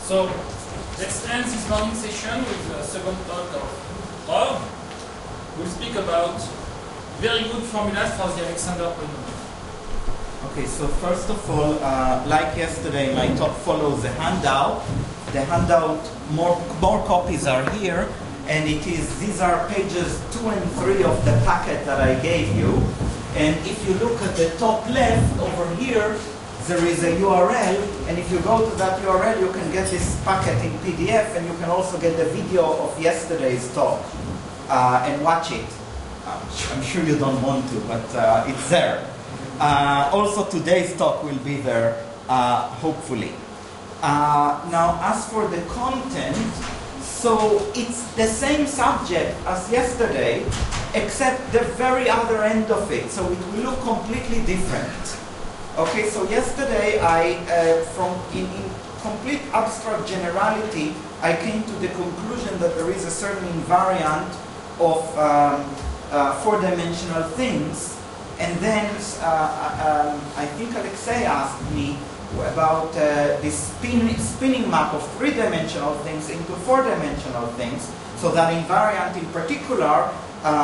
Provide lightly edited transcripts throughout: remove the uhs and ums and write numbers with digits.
So let's end this morning session with the second talk of Rob. We'll speak about very good formulas for the Alexander polynomial. Okay, so first of all, like yesterday, my talk follows the handout. The handout, more copies are here, and these are pages 2 and 3 of the packet that I gave you. And if you look at the top left over here, there is a URL, and if you go to that URL, you can get this packet in PDF, and you can also get the video of yesterday's talk and watch it. I'm sure you don't want to, but it's there. Also, today's talk will be there, hopefully. Now, as for the content, so it's the same subject as yesterday, except the very other end of it. So it will look completely different. Okay, so yesterday in complete abstract generality, I came to the conclusion that there is a certain invariant of four-dimensional things. And then I think Alexei asked me about this spinning map of three-dimensional things into four-dimensional things. So that invariant in particular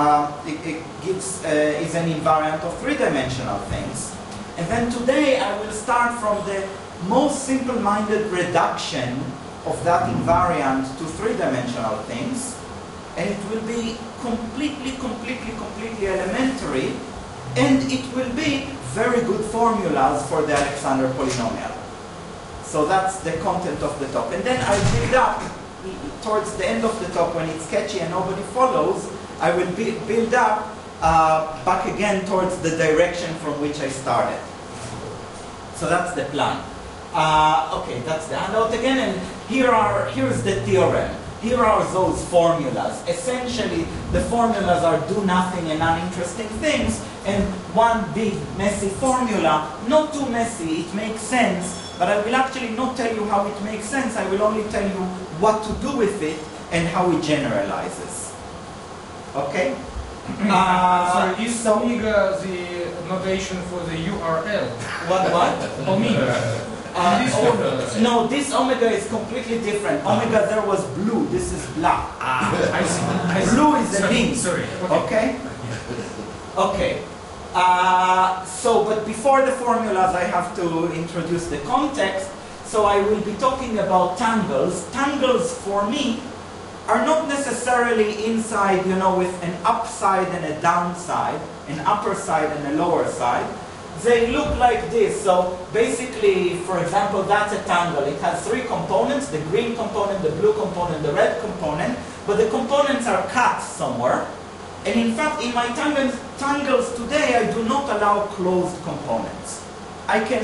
is an invariant of three-dimensional things. And then today I will start from the most simple-minded reduction of that invariant to three-dimensional things. And it will be completely elementary. And it will be very good formulas for the Alexander polynomial. So that's the content of the talk. And then I'll build up, towards the end of the talk, when it's sketchy and nobody follows, I will build up back again towards the direction from which I started. So that's the plan. Okay, that's the handout again. And here's the theorem. Here are those formulas. Essentially, the formulas are do nothing and uninteresting things, and one big messy formula, not too messy, it makes sense, but I will actually not tell you how it makes sense, I will only tell you what to do with it and how it generalizes. Okay? Sorry, is omega the notation for the URL? What? Omega. No, this omega is completely different. Omega there was blue, this is black. I see. Blue is a link. Sorry. Okay? Okay. But before the formulas, I have to introduce the context. So I will be talking about tangles. Tangles, for me, are not necessarily inside, with an upside and a downside, an upper side and a lower side. They look like this. So basically, for example, that's a tangle. It has three components, the green component, the blue component, the red component, but the components are cut somewhere. And in fact, in my tangles today, I do not allow closed components. I can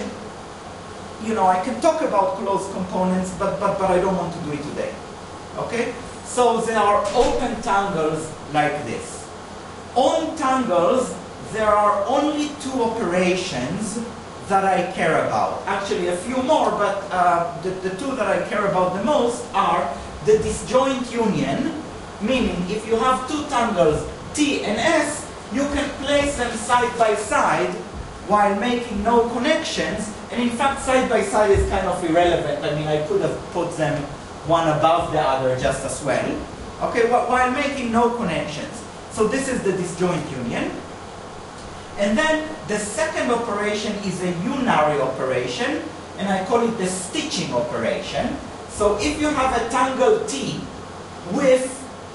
talk about closed components, but I don't want to do it today. Okay? So there are open tangles like this. On tangles, there are only two operations that I care about. Actually, a few more, but the two that I care about the most are the disjoint union, meaning if you have two tangles, T and S, you can place them side by side while making no connections. And in fact, side by side is kind of irrelevant. I mean, I could have put them one above the other just as well. Okay, while making no connections. So this is the disjoint union. And then the second operation is a unary operation, and I call it the stitching operation. So if you have a tangle T with,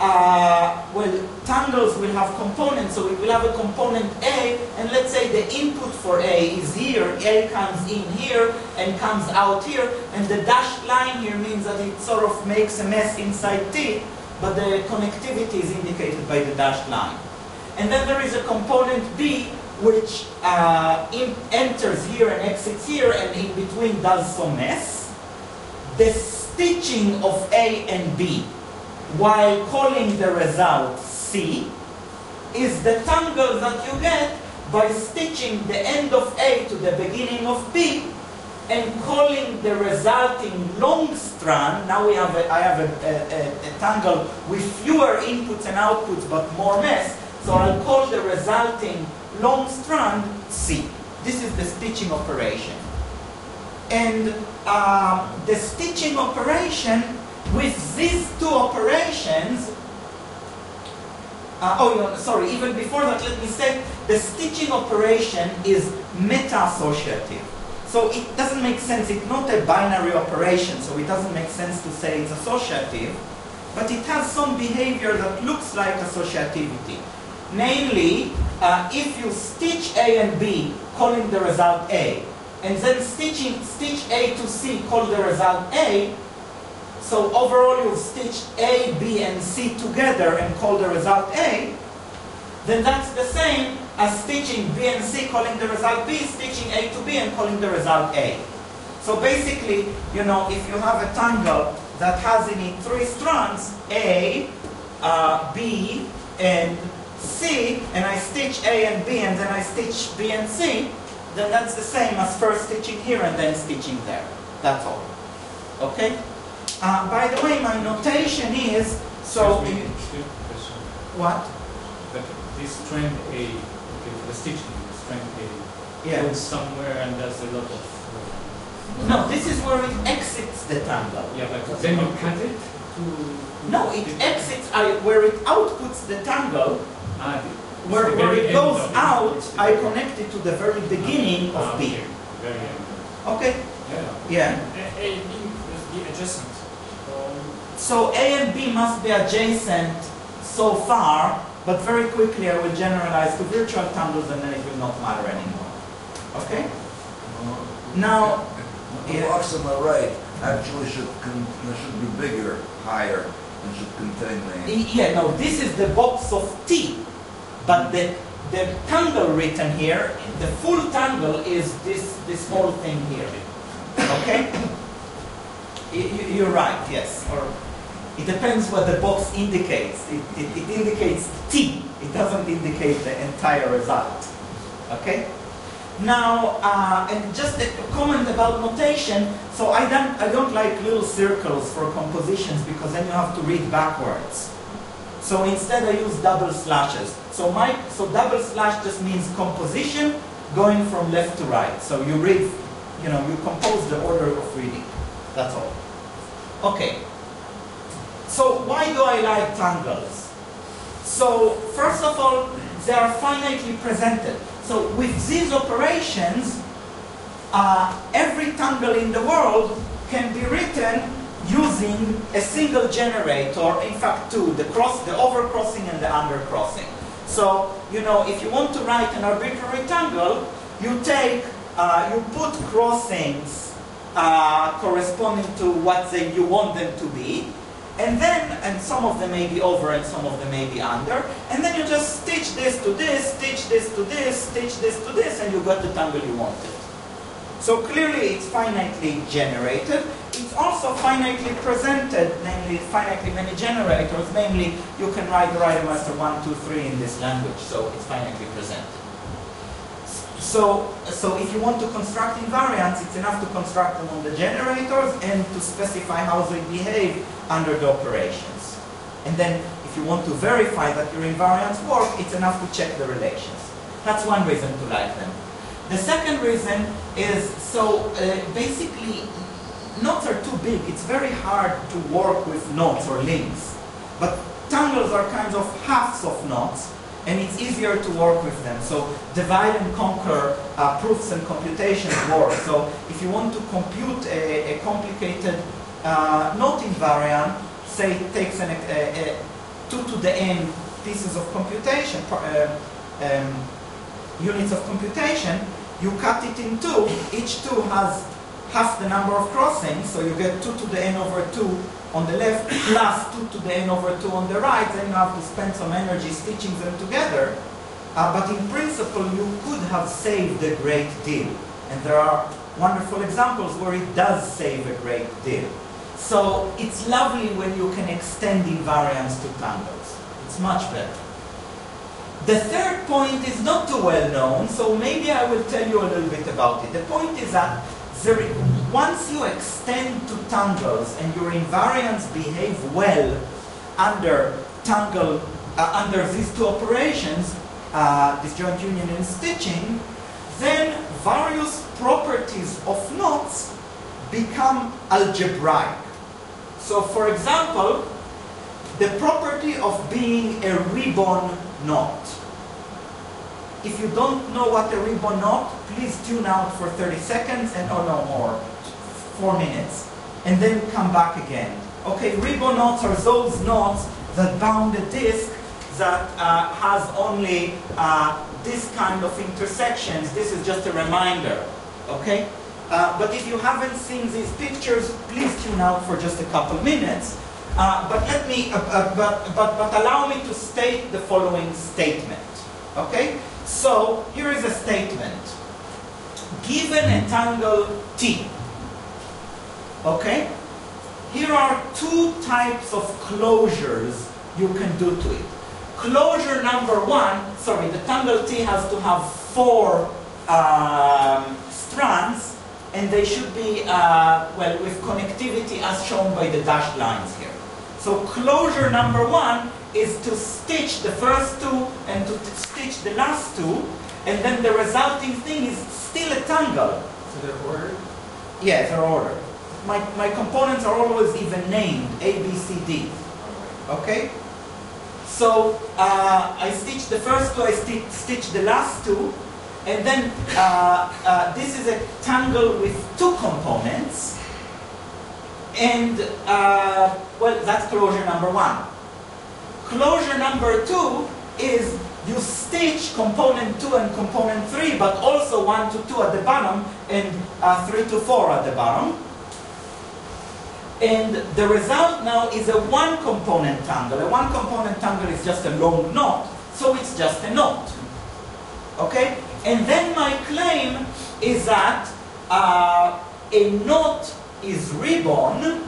tangles will have components, so we will have a component A, and let's say the input for A is here, A comes in here and comes out here, and the dashed line here means that it sort of makes a mess inside T, but the connectivity is indicated by the dashed line. And then there is a component B, which enters here and exits here, and in between does some mess. The stitching of A and B, while calling the result C, is the tangle that you get by stitching the end of A to the beginning of B, and calling the resulting long strand. Now I have a tangle with fewer inputs and outputs, but more mess. So I'll call the resulting long strand C. This is the stitching operation. And the stitching operation with these two operations, even before that, let me say, the stitching operation is meta-associative. So it doesn't make sense, it's not a binary operation, so it doesn't make sense to say it's associative, but it has some behavior that looks like associativity. Namely, if you stitch A and B, calling the result A, and then stitch A to C, call the result A, so overall you've stitched A, B, and C together and call the result A, then that's the same as stitching B and C, calling the result B, stitching A to B, and calling the result A. So basically, you know, if you have a tangle that has in it 3 strands, A, B, and C, and I stitch A and B, and then I stitch B and C, then that's the same as first stitching here and then stitching there. That's all. Okay? By the way, my notation is, so... What? But this strand A, okay, the stitching, strand A, Yeah. goes somewhere and there's a lot of... No, this is where it exits the tangle. Yeah, but then you cut it to... No, it exits where it outputs the tangle. Where very it end goes of it. out, It's the I very- connect it to the very beginning of B. Okay, very end. Okay? Yeah. Yeah. A and B must be adjacent. So A and B must be adjacent so far, but very quickly I will generalize to virtual tangles and then it will not matter anymore. Okay? Now, The yeah. box on the right actually should be bigger, higher, and should contain the... Yeah, no, this is the box of T, but the tangle written here, the full tangle is this whole thing here. Okay? You're right, yes. Or it depends what the box indicates. It indicates T. It doesn't indicate the entire result. Okay? Now, and just a comment about notation. So I don't like little circles for compositions because then you have to read backwards. So instead I use double slashes. So double slash just means composition going from left to right. So you read, you compose the order of reading. That's all. Okay. So why do I like tangles? So first of all, they are finitely presented. So with these operations, every tangle in the world can be written using a single generator, in fact two, the overcrossing and the undercrossing. So, if you want to write an arbitrary tangle, you put crossings corresponding to what you want them to be, and some of them may be over and some of them may be under, and then you just stitch this to this, stitch this to this, stitch this to this, and you got the tangle you wanted. So clearly it's finitely generated. It's also finitely presented, namely finitely many generators, namely you can write the Reidemeister 1, 2, 3 in this language, so it's finitely presented. So if you want to construct invariants, it's enough to construct them on the generators and to specify how they behave under the operations. And then if you want to verify that your invariants work, it's enough to check the relations. That's one reason to like them. The second reason is, basically, knots are too big. It's very hard to work with knots or links. But tangles are kinds of halves of knots, and it's easier to work with them. So divide and conquer proofs and computations work. So if you want to compute a complicated knot invariant, say it takes 2 to the n pieces of computation, units of computation, you cut it in two. Each two has half the number of crossings, so you get 2 to the n over 2 on the left plus 2 to the n over 2 on the right. Then you have to spend some energy stitching them together. But in principle, you could have saved a great deal. And there are wonderful examples where it does save a great deal. So it's lovely when you can extend invariants to tangles. It's much better. The third point is not too well known, so maybe I will tell you a little bit about it. The point is that once you extend to tangles and your invariants behave well under these two operations, disjoint union and stitching, then various properties of knots become algebraic. So for example, the property of being a ribbon knot. If you don't know what a ribbon knot, please tune out for 30 seconds and or no more, 4 minutes, and then come back again. Okay, ribbon knots are those knots that bound a disk that has only this kind of intersections. This is just a reminder, okay? But if you haven't seen these pictures, please tune out for just a couple minutes. But let me, but allow me to state the following statement, okay? So here is a statement. Given a tangle T, okay? Here are two types of closures you can do to it. Closure number one, sorry, the tangle T has to have 4 strands, and they should be, well, with connectivity as shown by the dashed lines here. So closure number one is to stitch the first 2 and to stitch the last 2, and then the resulting thing is still a tangle. So they're ordered? Yes, they're ordered. My components are always even named, A, B, C, D. Okay? So I stitch the first 2, I stitch the last 2, and then this is a tangle with 2 components, and well, that's closure number 1. Closure number 2 is you stitch component 2 and component 3, but also 1 to 2 at the bottom and 3 to 4 at the bottom. And the result now is a 1-component tangle. A 1-component tangle is just a long knot, so it's just a knot. Okay? And then my claim is that a knot is ribbon.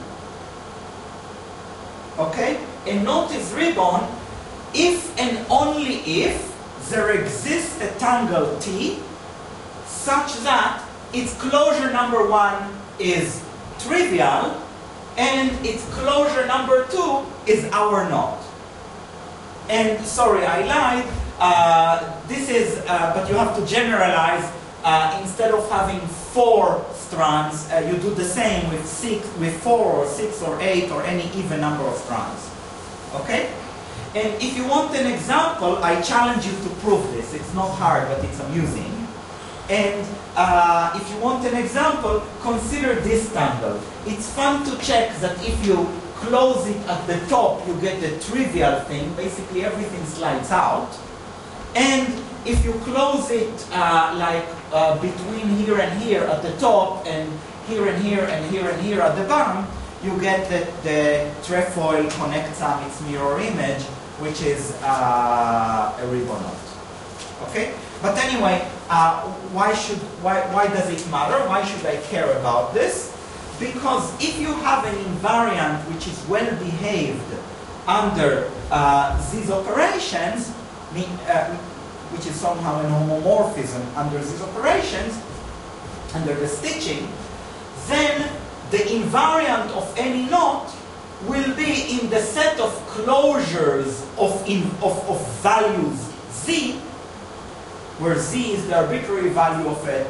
Okay? A knot is ribbon if and only if there exists a tangle T such that its closure number 1 is trivial and its closure number 2 is our knot. And sorry, I lied. This is, but you have to generalize. Instead of having 4 strands, you do the same with 4 or 6 or 8 or any even number of strands. Okay? And if you want an example, I challenge you to prove this. It's not hard, but it's amusing. And if you want an example, consider this tangle. It's fun to check that if you close it at the top, you get the trivial thing. Basically, everything slides out. And if you close it like between here and here at the top, and here and here and here and here at the bottom, you get the trefoil connects on its mirror image, which is a ribbon knot. Okay? But anyway, why does it matter? Why should I care about this? Because if you have an invariant which is well behaved under these operations, which is somehow an homomorphism under these operations, under the stitching, then the invariant of any knot will be in the set of closures of values z, where z is the arbitrary value of a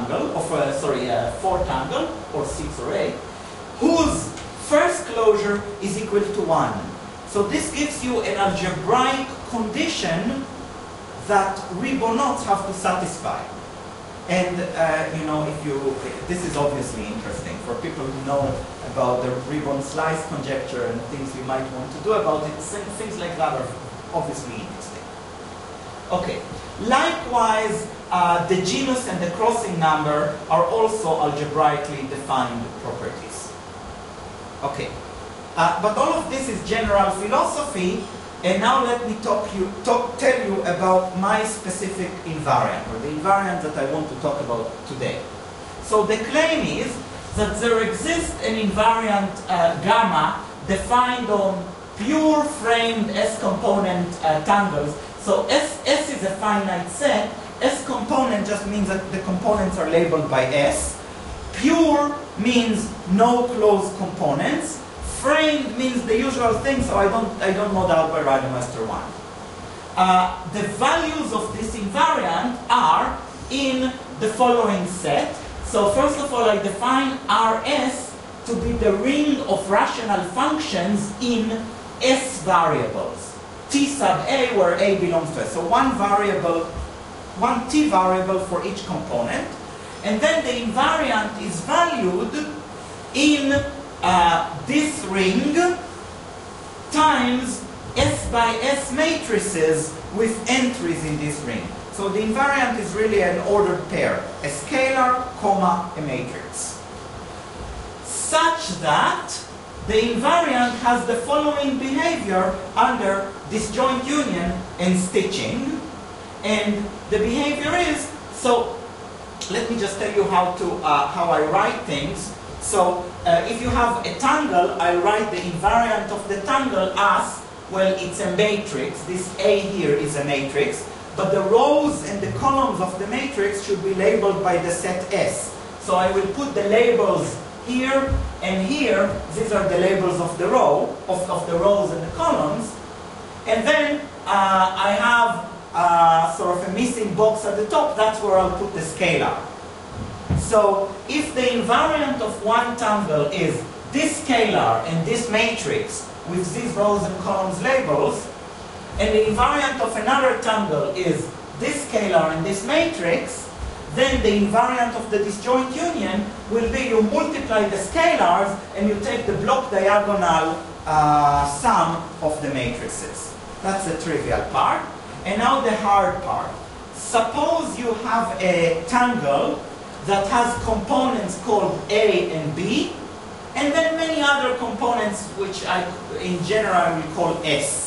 4 tangle, or 6 or 8, whose first closure is equal to 1. So this gives you an algebraic condition that ribbon knots have to satisfy. And you know, this is obviously interesting for people who know about the ribbon slice conjecture and things we might want to do about it. Things like that are obviously interesting. Okay. Likewise, the genus and the crossing number are also algebraically defined properties. Okay. But all of this is general philosophy. And now let me tell you about my specific invariant, or the invariant that I want to talk about today. So the claim is that there exists an invariant gamma defined on pure framed S-component tangles. So S is a finite set. S-component just means that the components are labeled by S. Pure means no closed components. Framed means the usual thing, so I don't model by Rademaster 1. The values of this invariant are in the following set. So first of all, I define Rs to be the ring of rational functions in S variables. T sub A, where A belongs to S. So one variable, one T variable for each component. And then the invariant is valued in this ring times S by S matrices with entries in this ring. So the invariant is really an ordered pair, a scalar, comma, a matrix. Such that the invariant has the following behavior under disjoint union and stitching. And the behavior is, so let me just tell you how I write things. So if you have a tangle, I write the invariant of the tangle as, well, it's a matrix. This A here is a matrix. But the rows and the columns of the matrix should be labeled by the set S. So I will put the labels here and here. These are the labels of the row, of the rows and the columns. And then I have sort of a missing box at the top. That's where I'll put the scalar. So if the invariant of one tangle is this scalar and this matrix with these rows and columns labels, and the invariant of another tangle is this scalar and this matrix, then the invariant of the disjoint union will be you multiply the scalars and you take the block diagonal sum of the matrices. That's the trivial part. And now the hard part. Suppose you have a tangle that has components called A and B, and then many other components which in general we call S.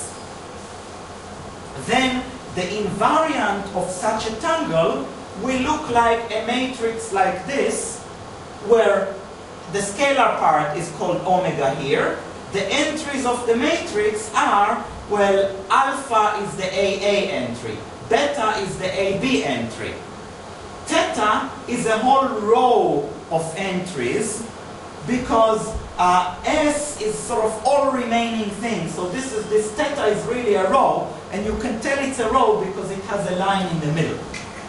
Then the invariant of such a tangle will look like a matrix like this, where the scalar part is called omega here. The entries of the matrix are, well, alpha is the AA entry, beta is the AB entry. Theta is a whole row of entries because S is sort of all remaining things. So this theta is really a row, and you can tell it's a row because it has a line in the middle.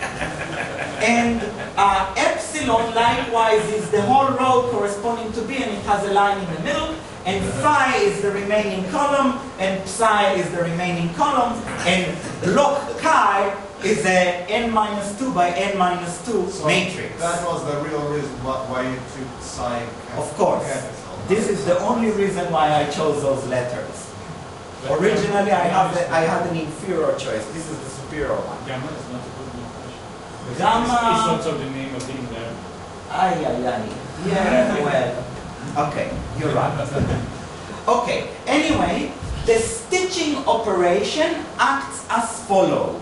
And epsilon likewise is the whole row corresponding to B, and it has a line in the middle. And phi is the remaining column, and psi is the remaining column, and block chi is a n-2 by n-2 matrix. That was the real reason why you took psi. Of course. This is the only reason why I chose those letters. Originally, I had an inferior choice. This is the superior one. Gamma is not a good name. Gamma. It's also the name of being there. Ay, ay, ay. Yeah, well. Okay, you're right. Okay, anyway, the stitching operation acts as follows.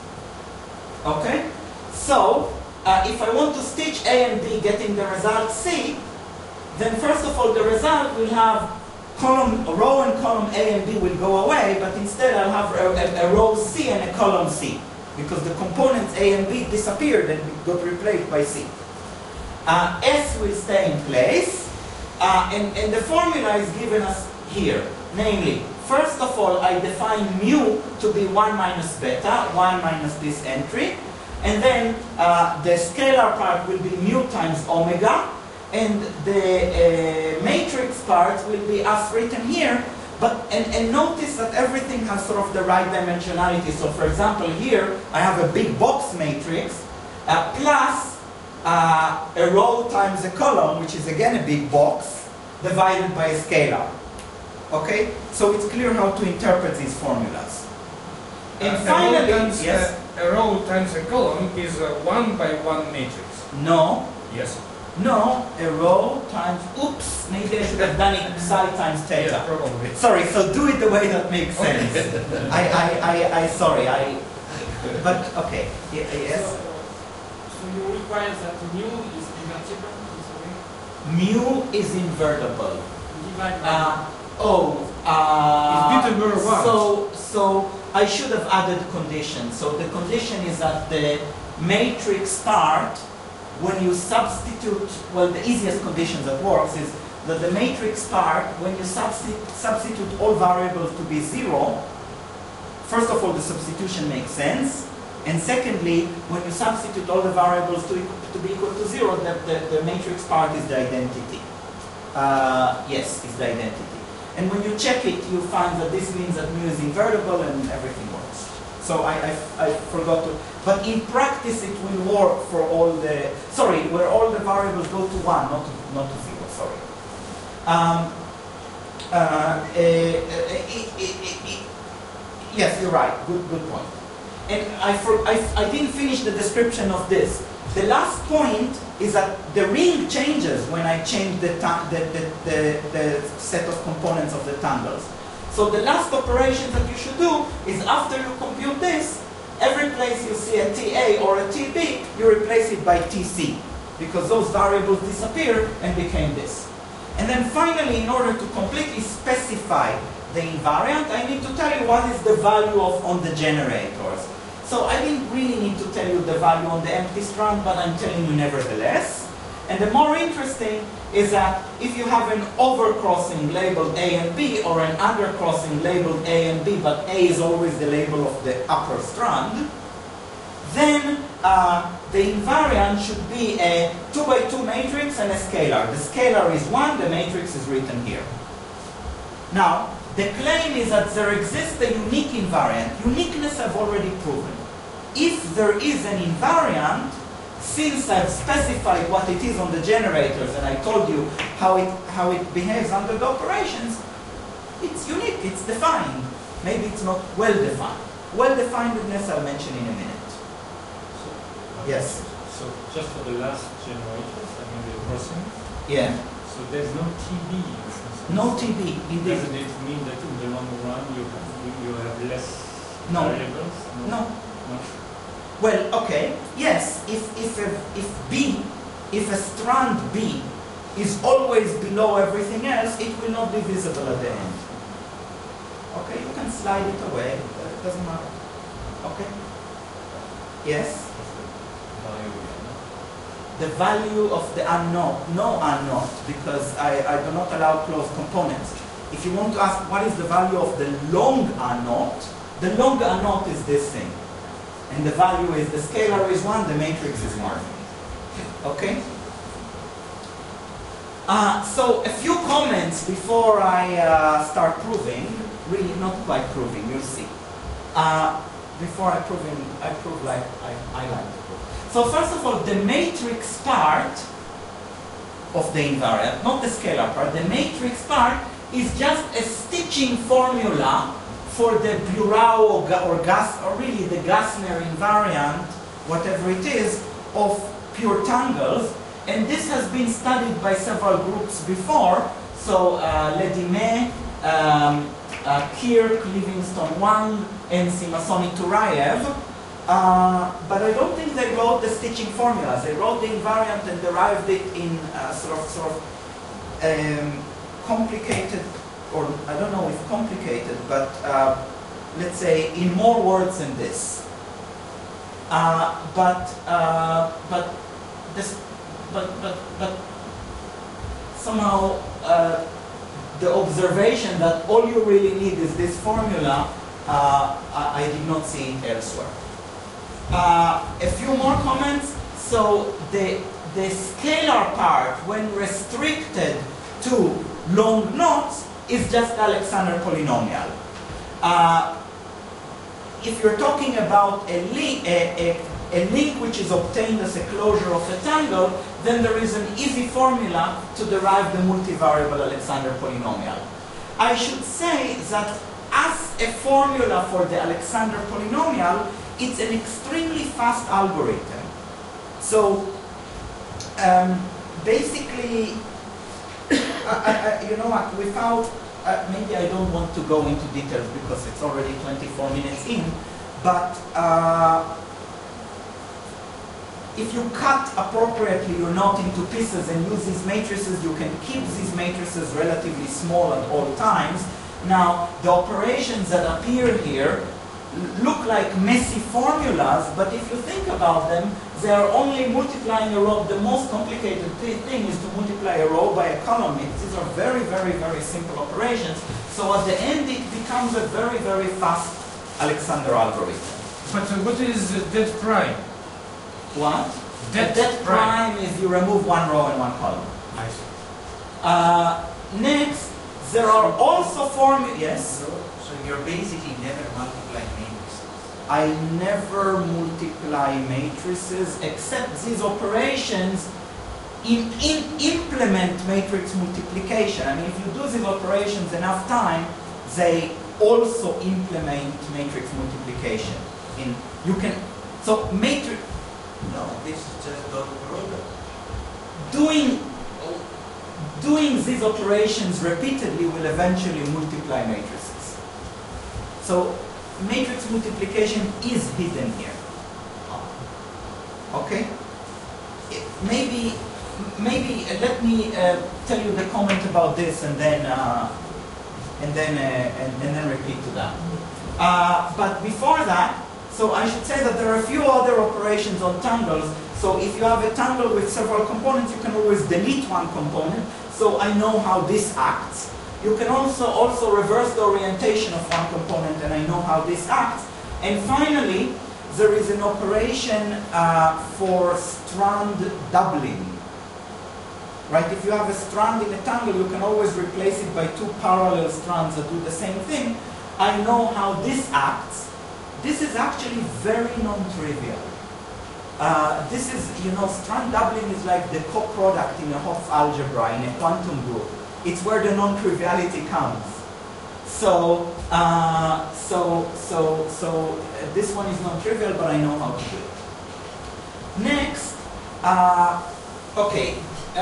Okay? So, if I want to stitch A and B getting the result C, then first of all the result will have row and column A and B will go away, but instead I'll have a row C and a column C, because the components A and B disappeared and got replaced by C. S will stay in place, and the formula is given us here. Namely, first of all, I define mu to be 1 minus beta, 1 minus this entry, and then the scalar part will be mu times omega, and the matrix part will be as written here. But and notice that everything has sort of the right dimensionality. So for example, here I have a big box matrix plus a row times a column, which is again a big box, divided by a scalar. Okay? So it's clear how to interpret these formulas. And finally, yes? A row times a column is a 1 by 1 matrix. No. Yes. No, a row times, oops, maybe I should have done it psi times theta. Yeah, probably. Sorry, so do it the way that makes sense. Sorry, but okay, yes. So you require that mu is invertible in some way? Mu is invertible. Divide by It's beta over 1. So I should have added conditions. So the condition is that the matrix part, when you substitute, well, the easiest condition that works is that the matrix part, when you substitute all variables to be 0, first of all, the substitution makes sense, And secondly, when you substitute all the variables to be equal to 0, the matrix part is the identity. Yes, it's the identity. And when you check it, you find that this means that mu is invertible and everything works. So I forgot to, but in practice it will work for all the, sorry, where all the variables go to 1, not to 0, sorry. Yes, you're right, good point. And I didn't finish the description of this. The last point is that the ring changes when I change the set of components of the tangles. So the last operation that you should do is after you compute this, every place you see a TA or a TB, you replace it by TC, because those variables disappear and became this. And then finally, in order to completely specify the invariant, I need to tell you what is the value on the generators. So I didn't really need to tell you the value on the empty strand, but I'm telling you nevertheless. And the more interesting is that if you have an overcrossing labeled A and B, or an undercrossing labeled A and B, but A is always the label of the upper strand, then the invariant should be a 2 by 2 matrix and a scalar. The scalar is 1, the matrix is written here. Now, the claim is that there exists a unique invariant. Uniqueness I've already proven. If there is an invariant, since I've specified what it is on the generators and I told you how it behaves under the operations, it's unique, it's defined. Maybe it's not well defined. Well definedness I'll mention in a minute. Yes? So just for the last generators, I mean the crossing, Yeah. so there's no TB. No TB, indeed. Doesn't it mean that in the long run you have less No. variables? No. No. Well, okay, yes, if a strand B is always below everything else, it will not be visible at the end. Okay, you can slide it away, it doesn't matter. Okay? Yes? The value of the unknown, no unknown, because I do not allow closed components. If you want to ask what is the value of the long unknown, the long unknown is this thing. And the value is, the scalar is 1, the matrix is 1. Okay? So a few comments before I start proving, really not quite proving, you'll see. Before I prove like I like to prove. So first of all, the matrix part of the invariant, not the scalar part, the matrix part is just a stitching formula for the Burao or really the Gassner invariant, whatever it is, of pure tangles. And this has been studied by several groups before. So Ledime, Kirk, Livingstone Wang, and Simasoni Turayev. But I don't think they wrote the stitching formulas. They wrote the invariant and derived it in sort of complicated, or I don't know if complicated, but let's say in more words than this. But somehow the observation that all you really need is this formula, I did not see it elsewhere. A few more comments. So the scalar part, when restricted to long knots, is just Alexander polynomial. If you're talking about a link which is obtained as a closure of a tangle, then there is an easy formula to derive the multivariable Alexander polynomial. I should say that as a formula for the Alexander polynomial, it's an extremely fast algorithm. So basically, you know what, without, maybe I don't want to go into details because it's already 24 minutes in, but if you cut appropriately your knot into pieces and use these matrices, you can keep these matrices relatively small at all times. Now, the operations that appear here look like messy formulas, but if you think about them, they are only multiplying a row. The most complicated thing is to multiply a row by a column. These are very, very, very simple operations. So at the end, it becomes a very, very fast Alexander algorithm. But what is det prime? What? Det Det prime is you remove one row and one column. I see. Next, there are also formulas. Yes? So you're basically never multiplying matrices. I never multiply matrices except these operations implement matrix multiplication. I mean, if you do these operations enough time, they also implement matrix multiplication. So matrix. No, this is just dot product. Doing these operations repeatedly will eventually multiply matrices. So matrix multiplication is hidden here. Okay? Maybe let me tell you the comment about this and then repeat to that. But before that, so I should say that there are a few other operations on tangles. So if you have a tangle with several components, you can always delete one component. So I know how this acts. You can also reverse the orientation of one component, and I know how this acts. And finally, there is an operation for strand doubling. Right? If you have a strand in a tangle, you can always replace it by two parallel strands that do the same thing. I know how this acts. This is actually very non-trivial. This is, strand doubling is like the coproduct in a Hopf algebra, in a quantum group. It's where the non-triviality comes. So this one is non-trivial, but I know how to do it. Next, okay.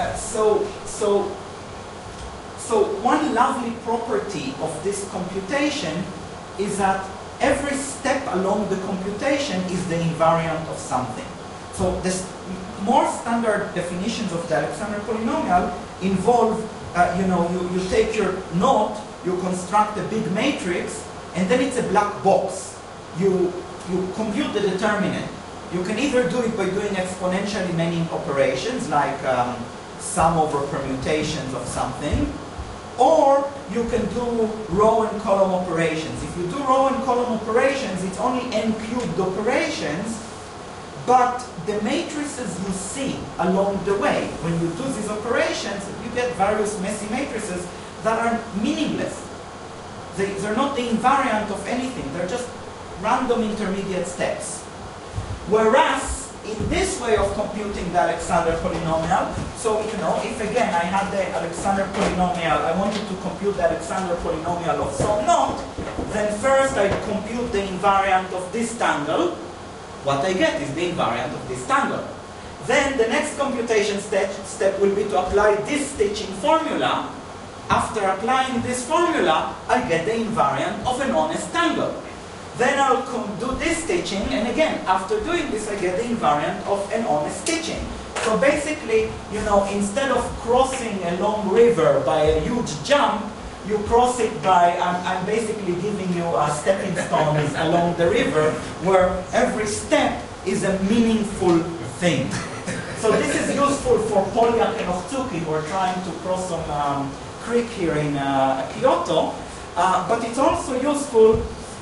So one lovely property of this computation is that every step along the computation is the invariant of something. So the more standard definitions of the Alexander polynomial involve, you take your knot, you construct a big matrix, and then it's a black box. You compute the determinant. You can either do it by doing exponentially many operations, like sum over permutations of something, or you can do row and column operations. If you do row and column operations, it's only n cubed operations, but the matrices you see along the way, when you do these operations, you get various messy matrices that are meaningless. They're not the invariant of anything, they're just random intermediate steps. Whereas, in this way of computing the Alexander polynomial, so if again I had the Alexander polynomial, I wanted to compute the Alexander polynomial of some knot, then first I compute the invariant of this tangle. What I get is the invariant of this tangle. Then the next computation step will be to apply this stitching formula. After applying this formula, I get the invariant of an honest tangle. Then I'll do this stitching, and again, after doing this, I get the invariant of an honest stitching. So basically, instead of crossing a long river by a huge jump, you cross it by, I'm basically giving you stepping stones along the river, where every step is a meaningful thing. So this is useful for Polyak and Ovtsuki, who are trying to cross some creek here in Kyoto, but it's also useful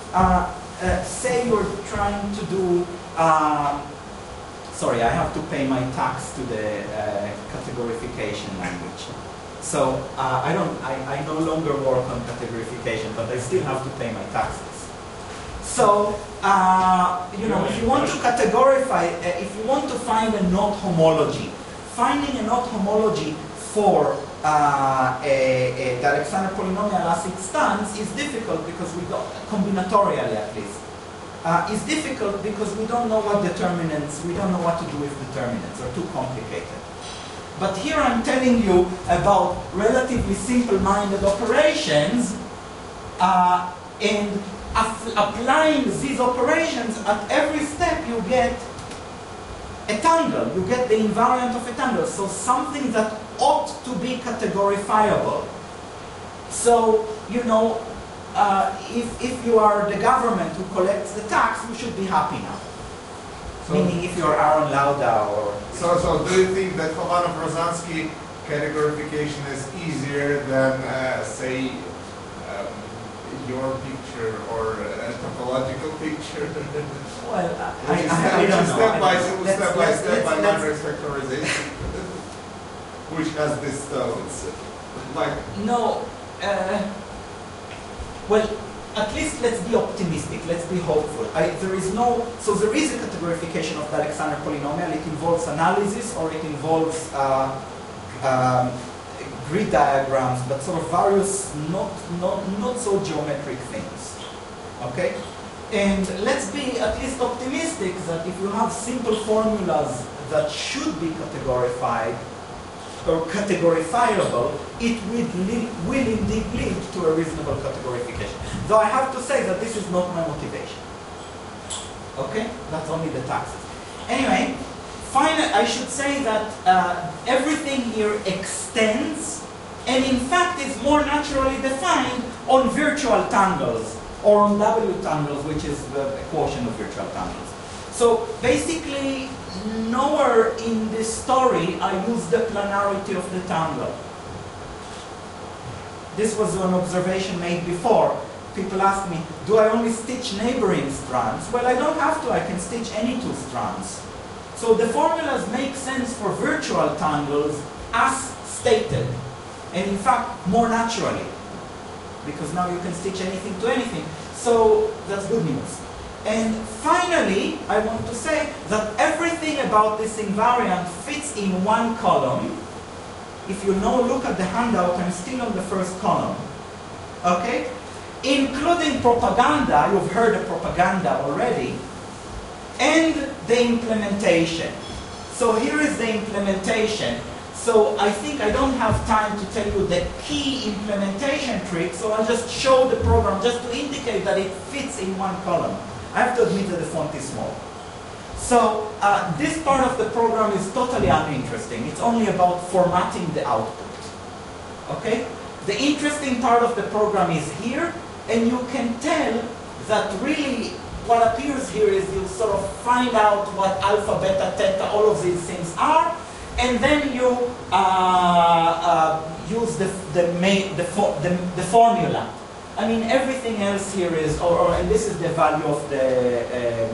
say you're trying to do, sorry, I have to pay my tax to the categorification language. So I no longer work on categorification, but I still have to pay my taxes. So, if you want to categorify, if you want to find a knot homology, finding a knot homology for the Alexander polynomial as it stands is difficult because we don't, combinatorially at least, is difficult because we don't know what determinants, we don't know what to do with determinants, they're too complicated. But here I'm telling you about relatively simple-minded operations, and applying these operations at every step you get a tangle, you get the invariant of a tangle, so something that ought to be categorifiable. So, if you are the government who collects the tax, you should be happy now. So, meaning if you are Aaron Lauda or... So do you think that Chobanov-Rozansky categorification is easier than, say, your picture or a topological picture? Well, Which is I don't know. step by Let's- step by let's- step by let's- matrix factorization, which has these stones. Like, No, well, at least let's be optimistic, let's be hopeful. There is a categorification of the Alexander polynomial. It involves analysis or it involves grid diagrams, but sort of various not so geometric things. Okay? And let's be at least optimistic that if you have simple formulas that should be categorified or categorifiable, it will indeed lead to a reasonable categorification. Though I have to say that this is not my motivation. Okay? That's only the taxes. Anyway, finally, I should say that everything here extends and in fact is more naturally defined on virtual tangles or on W tangles, which is the quotient of virtual tangles. So basically, nowhere in this story I use the planarity of the tangle. This was an observation made before. People ask me, do I only stitch neighboring strands? Well, I don't have to. I can stitch any two strands. So the formulas make sense for virtual tangles as stated. And in fact, more naturally. Because now you can stitch anything to anything. So that's good news. And finally, I want to say that everything about this invariant fits in one column. If you now look at the handout, I'm still on the first column. Okay? Including propaganda, you've heard of propaganda already, and the implementation. So here is the implementation. So I think I don't have time to tell you the key implementation trick, so I'll just show the program just to indicate that it fits in one column. I have to admit that the font is small. So this part of the program is totally uninteresting. It's only about formatting the output. Okay? The interesting part of the program is here, and you can tell that really what appears here is you sort of find out what alpha, beta, theta, all of these things are, and then you use the formula. I mean, everything else here is, and this is the value of the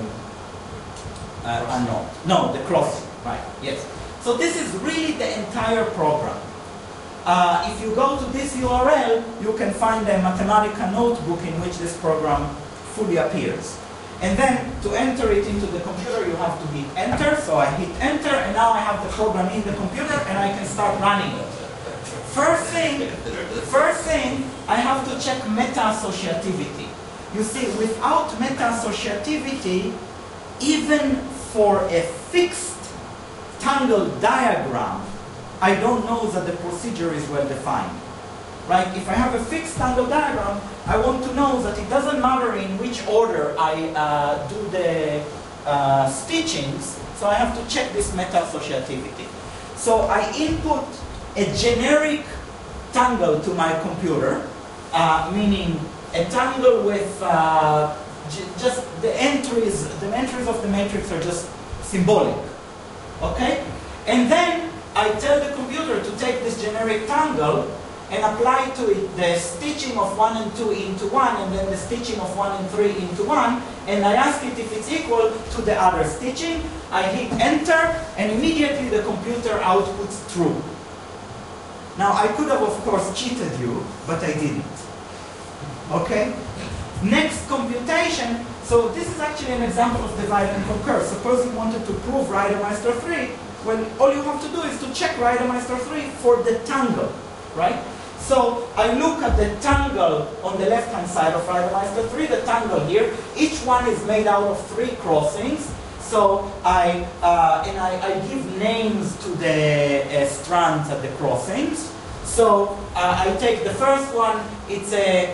unknown. No, the crossing, right, yes. So this is really the entire program. If you go to this URL, you can find a Mathematica notebook in which this program fully appears. And then to enter it into the computer, you have to hit enter. So I hit enter, and now I have the program in the computer, and I can start running it. First thing, I have to check meta-associativity. You see, without meta-associativity, even for a fixed tangle diagram, I don't know that the procedure is well defined. Right? If I have a fixed tangle diagram, I want to know that it doesn't matter in which order I do the stitchings, so I have to check this meta-associativity. So I input a generic tangle to my computer, meaning a tangle with just the entries of the matrix are just symbolic. Okay? And then I tell the computer to take this generic tangle and apply to it the stitching of 1 and 2 into 1, and then the stitching of 1 and 3 into 1, and I ask it if it's equal to the other stitching. I hit enter, and immediately the computer outputs true. Now, I could have, of course, cheated you, but I didn't. Okay? Next computation. So this is actually an example of divide and conquer. Suppose you wanted to prove Reidemeister 3. Well, all you have to do is to check Reidemeister 3 for the tangle, right? So I look at the tangle on the left-hand side of Reidemeister 3, the tangle here. Each one is made out of 3 crossings. So I give names to the strands at the crossings. So I take the first one. It's a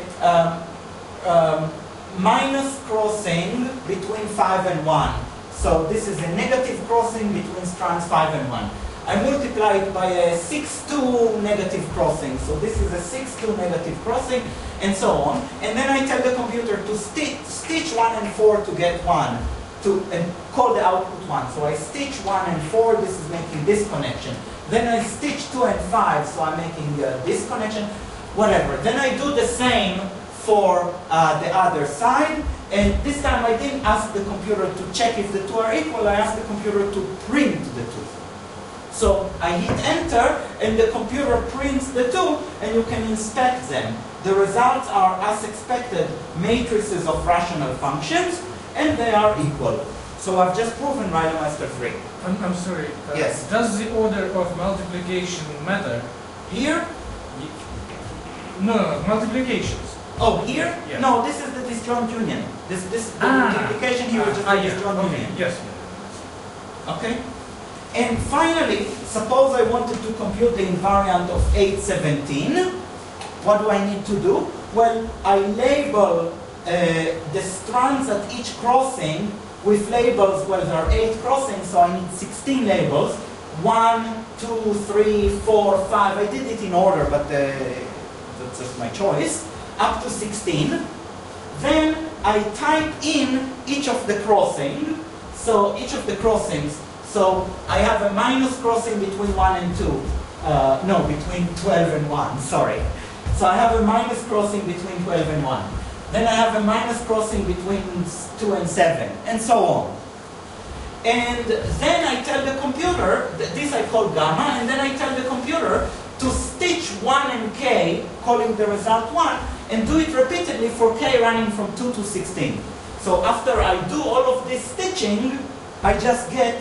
minus crossing between 5 and 1. So this is a negative crossing between strands 5 and 1. I multiply it by a 6-2 negative crossing. So this is a 6-2 negative crossing, and so on. And then I tell the computer to stitch 1 and 4 to get 1, and call the output 1. So I stitch 1 and 4, this is making this connection. Then I stitch 2 and 5, so I'm making this connection, whatever. Then I do the same for the other side. And this time I didn't ask the computer to check if the two are equal, I asked the computer to print the two. So I hit enter, and the computer prints the two, and you can inspect them. The results are, as expected, matrices of rational functions, and they are equal. So I've just proven Reidemeister 3. I'm sorry. Yes. Does the order of multiplication matter? Here? No, multiplications. Oh, here? Yes. No, this is the disjoint union. The multiplication here is just the yeah. disjoint Okay. union. Yes. Okay? And finally, suppose I wanted to compute the invariant of 817. What do I need to do? Well, I label the strands at each crossing with labels. Well, there are 8 crossings, so I need 16 labels. 1, 2, 3, 4, 5. I did it in order, but that's just my choice. Up to 16. Then I type in each of the crossings. So each of the crossings. So I have a minus crossing between 1 and 2. No, between 12 and 1, sorry. So I have a minus crossing between 12 and 1. Then I have a minus crossing between 2 and 7, and so on. And then I tell the computer, this I call gamma, and then I tell the computer to stitch 1 and k, calling the result 1, and do it repeatedly for k running from 2 to 16. So after I do all of this stitching, I just get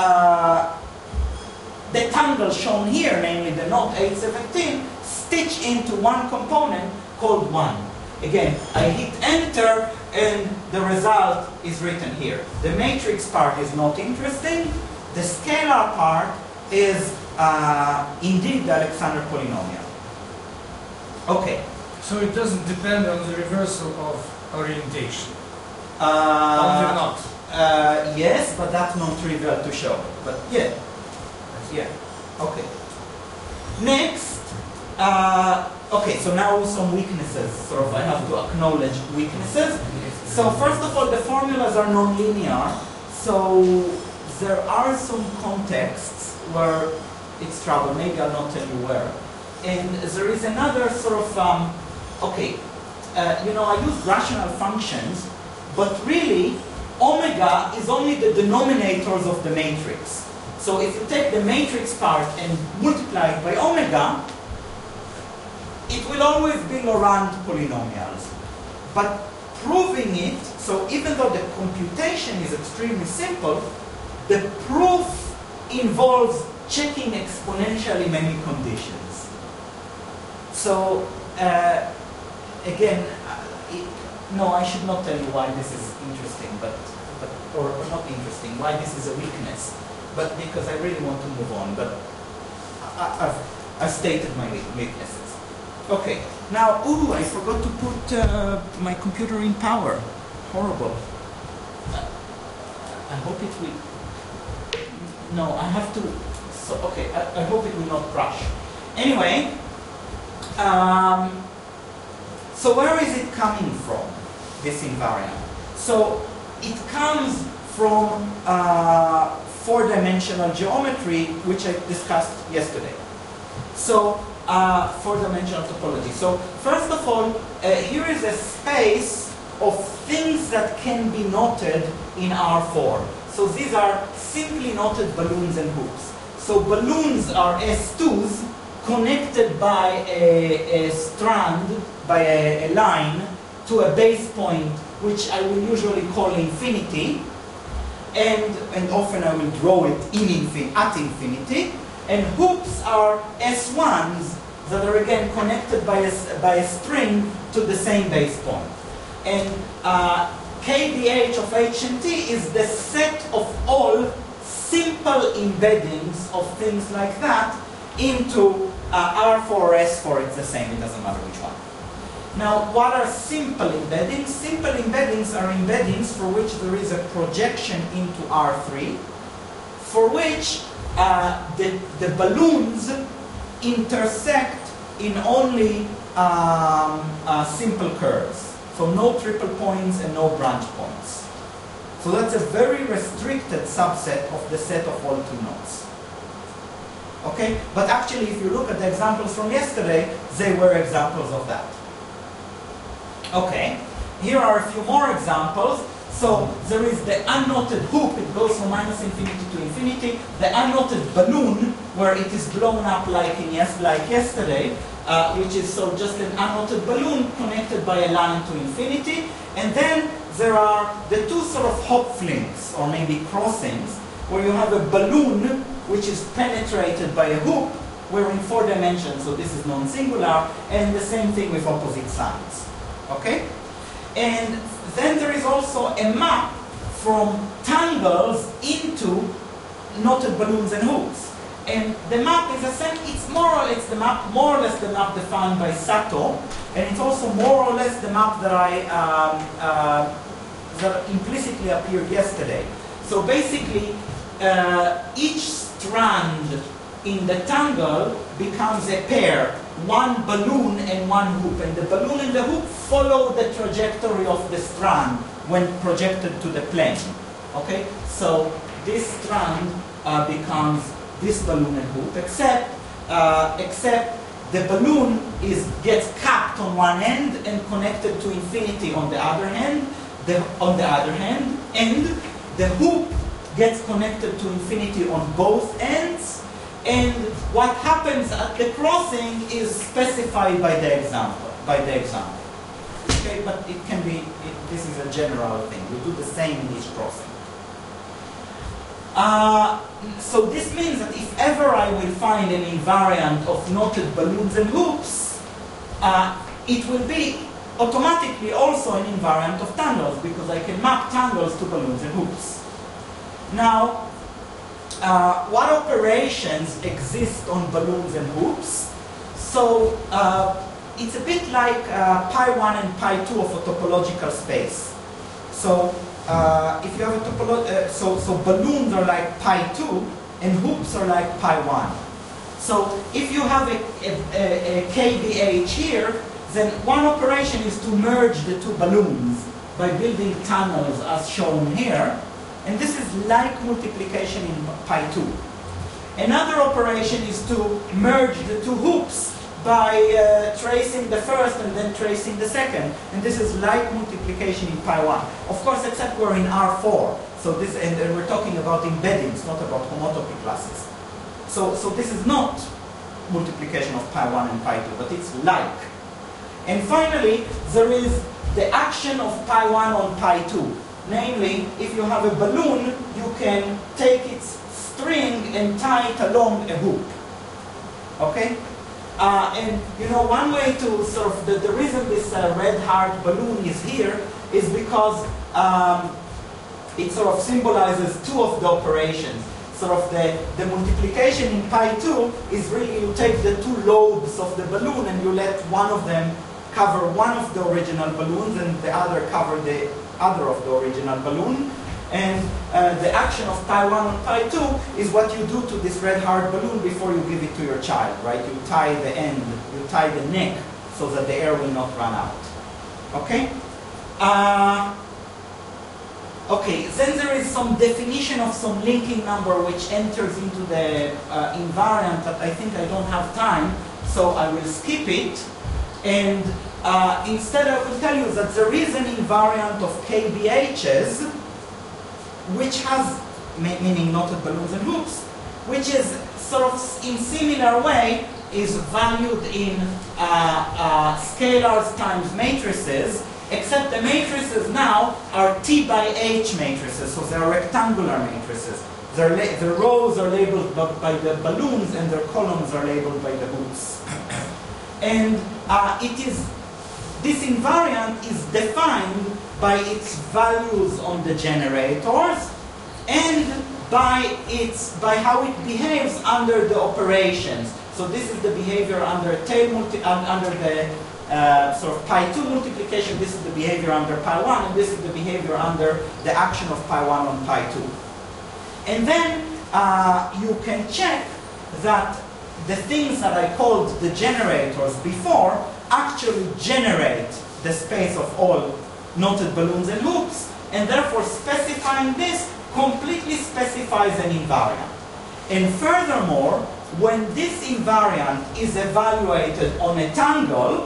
the tangle shown here, namely the knot 817, stitched into one component called 1. Again, I hit enter, and the result is written here. The matrix part is not interesting. The scalar part is indeed the Alexander polynomial. Okay. So it doesn't depend on the reversal of orientation. On the knot. Yes, but that's not trivial to show. But yeah. Yeah. Okay. Next. Okay, so now some weaknesses. Sort of, I have to acknowledge weaknesses. So first of all, the formulas are non-linear. So there are some contexts where it's trouble. Maybe I'll not tell you where. And there is another sort of, okay, you know, I use rational functions, but really, omega is only the denominators of the matrix. So if you take the matrix part and multiply it by omega, it will always be Laurent polynomials. But proving it, so even though the computation is extremely simple, the proof involves checking exponentially many conditions. So again, no, I should not tell you why this is interesting, or not interesting, why this is a weakness, but because I really want to move on, but I've stated my weaknesses. Okay, now, ooh, I forgot to put my computer in power. Horrible. I hope it will, no, I have to, so, okay, I hope it will not crash. Anyway, so where is it coming from, this invariant? So it comes from 4-dimensional geometry, which I discussed yesterday. So 4-dimensional topology. So first of all, here is a space of things that can be noted in R4. So these are simply noted balloons and hoops. So balloons are S2s connected by a strand, by a line, to a base point, which I will usually call infinity, and often I will draw it at infinity. And hoops are S1s that are again connected by a string to the same base point. And KDH of H and T is the set of all simple embeddings of things like that into R4 or S4, it's the same, it doesn't matter which one. Now, what are simple embeddings? Simple embeddings are embeddings for which there is a projection into R3, for which the balloons intersect in only simple curves. So no triple points and no branch points. So that's a very restricted subset of the set of all two nodes. Okay? But actually, if you look at the examples from yesterday, they were examples of that. Okay, here are a few more examples. So there is the unknotted hoop, it goes from minus infinity to infinity. The unknotted balloon, where it is blown up like yesterday, which is so just an unknotted balloon connected by a line to infinity. And then there are the two sort of Hopflings, or maybe crossings, where you have a balloon which is penetrated by a hoop, we're in 4 dimensions, so this is non-singular, and the same thing with opposite signs. Okay? And then there is also a map from tangles into knotted balloons and hoops. And the map is it's more or less the map defined by Sato, and it's also more or less the map that that implicitly appeared yesterday. So basically, each strand in the tangle becomes a pair, one balloon and one hoop, and the balloon and the hoop follow the trajectory of the strand when projected to the plane. Okay, so this strand becomes this balloon and hoop, except the balloon gets capped on one end and connected to infinity on the other hand. And the hoop gets connected to infinity on both ends. And what happens at the crossing is specified by the example. Okay, but it can be. This is a general thing. We do the same in each crossing. So this means that if ever I will find an invariant of knotted balloons and hoops, it will be automatically also an invariant of tangles, because I can map tangles to balloons and hoops. Now, what operations exist on balloons and hoops? So it's a bit like pi 1 and pi 2 of a topological space. So if you have a so balloons are like pi 2 and hoops are like pi 1. So if you have a KBH here, then one operation is to merge the two balloons by building tunnels as shown here. And this is like multiplication in pi 2. Another operation is to merge the two hoops by tracing the first and then tracing the second. And this is like multiplication in pi 1. Of course, except we're in R4. So this, and we're talking about embeddings, not about homotopy classes. So this is not multiplication of pi 1 and pi 2, but it's like. And finally, there is the action of pi 1 on pi 2. Namely, if you have a balloon, you can take its string and tie it along a hoop. Okay? And you know, one way to sort of, the reason this red heart balloon is here is because it sort of symbolizes two of the operations. Sort of the multiplication in pi 2 is really you take the two lobes of the balloon and you let one of them cover one of the original balloons and the other cover the other of the original balloon. And the action of pi 1 on pi 2 is what you do to this red heart balloon before you give it to your child, right? You tie the end, you tie the neck so that the air will not run out. Okay? Okay, then there is some definition of some linking number which enters into the invariant that I think I don't have time, so I will skip it. And instead I will tell you that there is an invariant of KBHs, which has, meaning knotted balloons and hoops, which is sort of in similar way is valued in scalars times matrices, except the matrices now are T by H matrices, so they're rectangular matrices. The rows are labeled by the balloons and their columns are labeled by the hoops. And this invariant is defined by its values on the generators and by how it behaves under the operations. So this is the behavior under under the sort of pi 2 multiplication. This is the behavior under pi 1, and this is the behavior under the action of pi 1 on pi 2. And then you can check that the things that I called the generators before actually generate the space of all knotted balloons and hoops, and therefore specifying this completely specifies an invariant. And furthermore, when this invariant is evaluated on a tangle,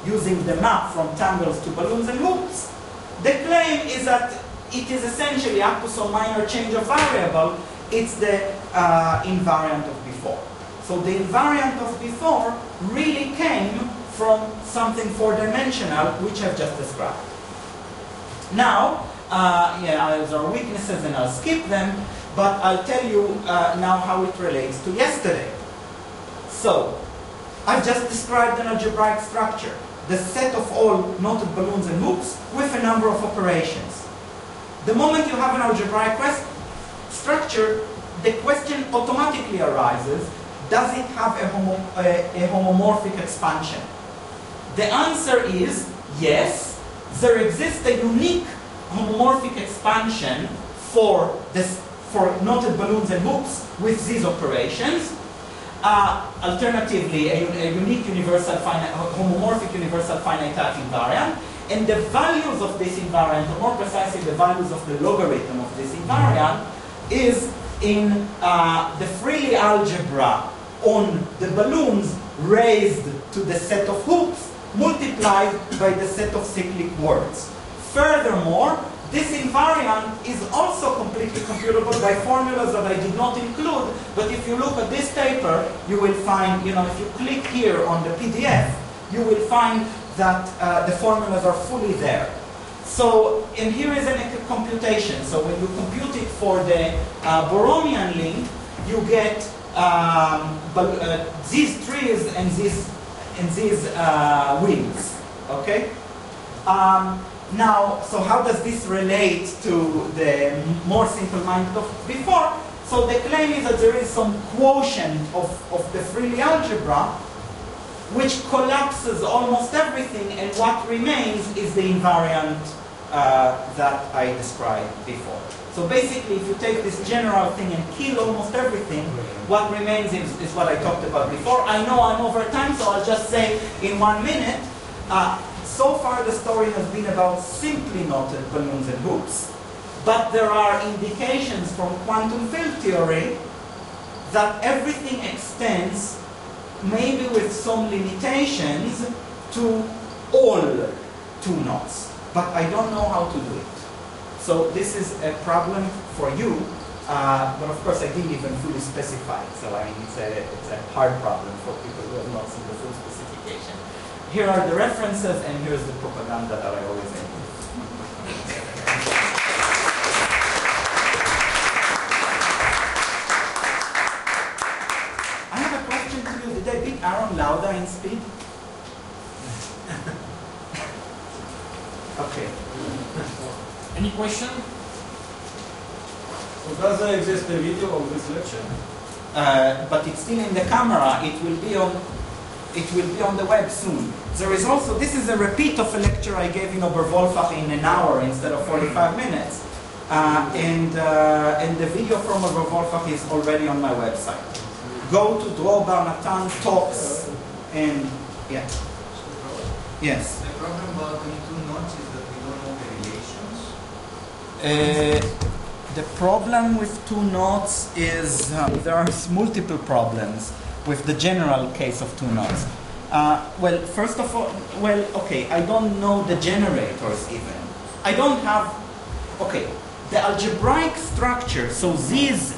using the map from tangles to balloons and hoops, the claim is that it is essentially up to some minor change of variable, it's the invariant of before. So the invariant of before really came from something four-dimensional, which I've just described. Now, there are weaknesses and I'll skip them, but I'll tell you now how it relates to yesterday. So, I've just described an algebraic structure, the set of all knotted balloons and hoops with a number of operations. The moment you have an algebraic structure, the question automatically arises, does it have a homomorphic expansion? The answer is yes, there exists a unique homomorphic expansion for knotted balloons and hoops with these operations. Alternatively, a unique homomorphic universal finite invariant, and the values of this invariant, or more precisely the values of the logarithm of this invariant, is in the Freely algebra on the balloons raised to the set of hoops multiplied by the set of cyclic words. Furthermore, this invariant is also completely computable by formulas that I did not include, but if you look at this paper, you will find, if you click here on the PDF, you will find that the formulas are fully there. So, and here is a computation. So when you compute it for the Borromean link, you get these trees and these wings. Okay? Now, so how does this relate to the more simple mind of before? So the claim is that there is some quotient of the Freely algebra which collapses almost everything, and what remains is the invariant that I described before. So basically, if you take this general thing and kill almost everything, what remains is what I talked about before. I know I'm over time, so I'll just say in 1 minute. So far, the story has been about simply knotted balloons and hoops, but there are indications from quantum field theory that everything extends, maybe with some limitations, to all two knots. But I don't know how to do it. So this is a problem for you, but of course I didn't even fully specify it. So I mean, it's a hard problem for people who have not seen the full specification. Here are the references, and here's the propaganda that I always end with. I have a question to you. Did I beat Aaron Lauda in speed? Okay. Any question? So does there exist a video of this lecture? But it's still in the camera. It will be on the web soon. There is also, this is a repeat of a lecture I gave in Oberwolfach in an hour instead of 45 minutes. And the video from Oberwolfach is already on my website. Go to Dror Bar-Natan Talks, and yeah. Yes. The problem about the two knots is that we don't know the relations. The problem with two knots is there are multiple problems with the general case of two knots. Well, first of all, okay, I don't know the generators even. I don't have, okay, the algebraic structure, so these,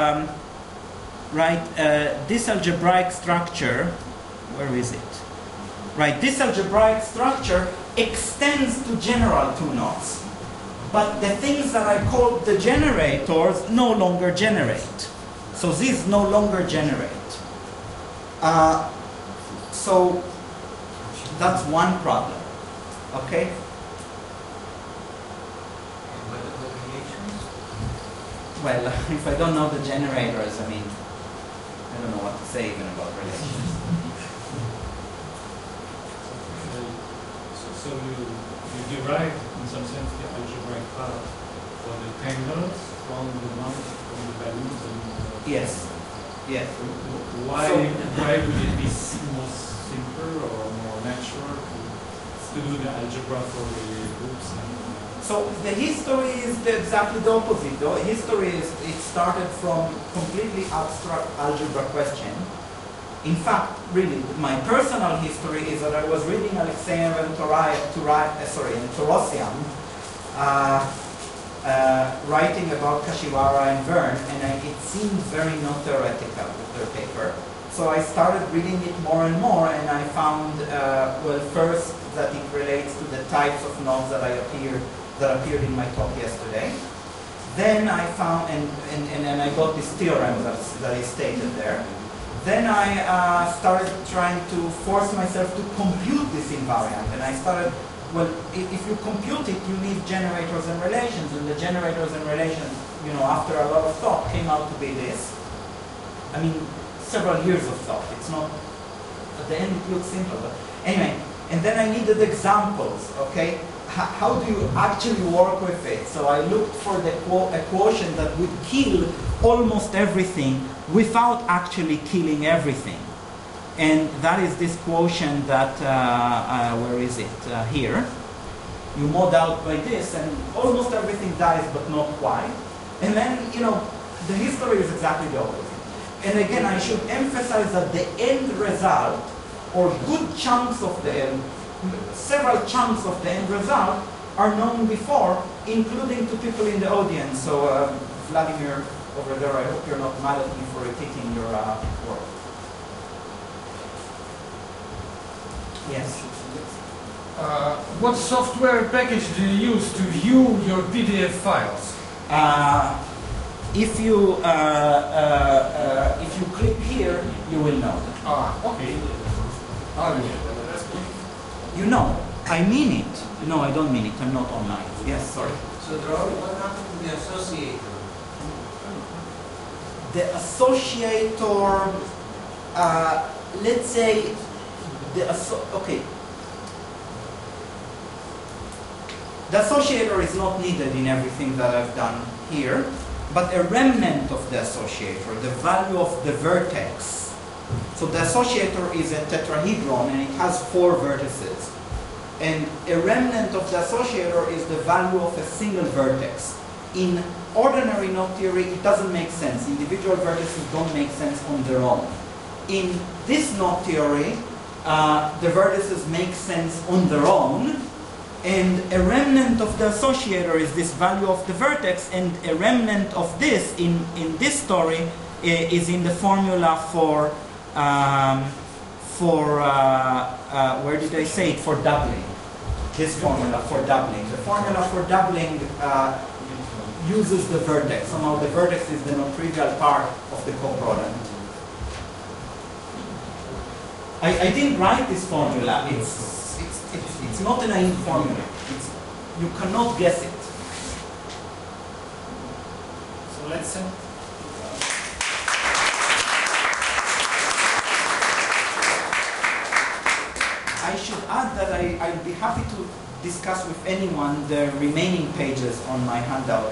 this algebraic structure, where is it? Right, this algebraic structure extends to general two knots. But the things that I called the generators no longer generate. So these no longer generate. So that's one problem, okay? And what are the relations? Well, if I don't know the generators, I mean, I don't know what to say even about relations. So you derive, in some sense, the algebraic path for the tangles from the balloons and Yes, yes. why would it be more simpler or more natural to do the algebra for the hoops? So the history is exactly the opposite. The history is, it started from completely abstract algebra question, In fact, really, my personal history is that I was reading Alexeyev and Torosian writing about Kashiwara and Verne, and it seemed very not theoretical with their paper. So I started reading it more and more, and I found, well, first that it relates to the types of nodes that appeared in my talk yesterday. Then I found, and I got this theorem that is stated there. Then I started trying to force myself to compute this invariant, and I started, well, if you compute it, you need generators and relations, and the generators and relations, you know, after a lot of thought, came out to be this. I mean, several years of thought. It's not, at the end it looks simple, but anyway, and then I needed examples, okay? How do you actually work with it? So I looked for a quotient that would kill almost everything without actually killing everything. And that is this quotient that, where is it? Here. You mod out by this, and almost everything dies, but not quite. And then, you know, the history is exactly the opposite. And again, I should emphasize that the end result, or good chunks of the end, several chunks of the end result are known before, including to people in the audience. So Vladimir over there, I hope you're not mad at me for repeating your work. Yes? What software package do you use to view your PDF files? If you click here, you will know. Okay. You know, I mean it. No, I don't mean it. I'm not online. Yes, sorry. So, Dror, what happened to the associator? The associator, let's say, okay. The associator is not needed in everything that I've done here, but a remnant of the associator, the value of the vertex. So the associator is a tetrahedron and it has 4 vertices. And a remnant of the associator is the value of a single vertex. In ordinary knot theory, it doesn't make sense. Individual vertices don't make sense on their own. In this knot theory, the vertices make sense on their own, and a remnant of the associator is this value of the vertex, and a remnant of this in this story is in the formula for where did I say it? For doubling. This formula for doubling. The formula for doubling uses the vertex. Somehow the vertex is the non-trivial part of the coproduct. I didn't write this formula. It's not a naive formula. You cannot guess it. So let's say. I should add that I'd be happy to discuss with anyone the remaining pages on my handout